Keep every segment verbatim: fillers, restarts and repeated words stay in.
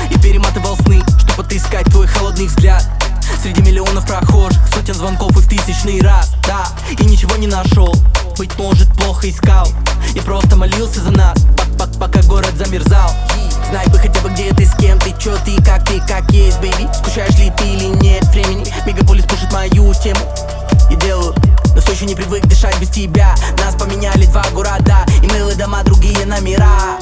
и перематывал сны, чтобы отыскать твой холодный взгляд среди миллионов прохожих, сотен звонков и в тысячный раз. Да, и ничего не нашел, быть может плохо искал. Я просто молился за нас, пока город замерзал. Знай бы хотя бы где ты, с кем ты, чё ты, как ты, как есть, бэйби. Скучаешь ли ты или нет времени? Мегаполис пушит мою тему. Я делаю, но все еще не привык дышать без тебя. Нас поменяли два города, и милые дома, другие номера.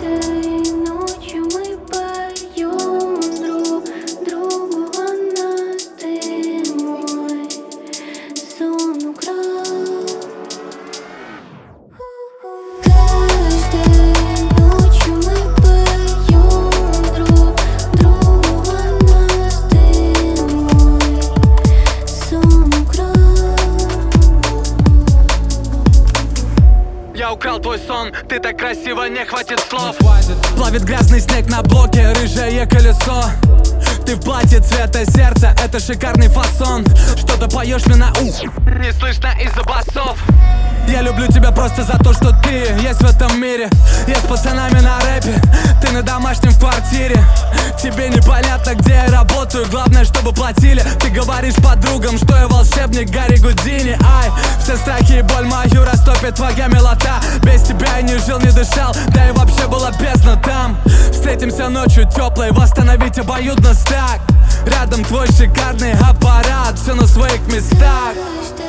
Я украл твой сон, ты так красиво, не хватит слов. Плавит грязный снег на блоке, рыжее колесо. Ты в платье цвета сердца, это шикарный фасон. Что-то поешь мне на ухо, не слышно из-за басов. Я люблю тебя просто за то, что ты есть в этом мире. Я с пацанами на рэпе, ты на домашнем в квартире. Тебе непонятно, где я работаю, главное, чтобы платили. Ты говоришь подругам, что я волшебник Гарри Гудини. Ай, все страхи и боль мою растопит твоя милота. Без тебя я не жил, не дышал, да и вообще была бездна там. Встретимся ночью теплой, восстановить обоюдно стак. Рядом твой шикарный аппарат, все на своих местах.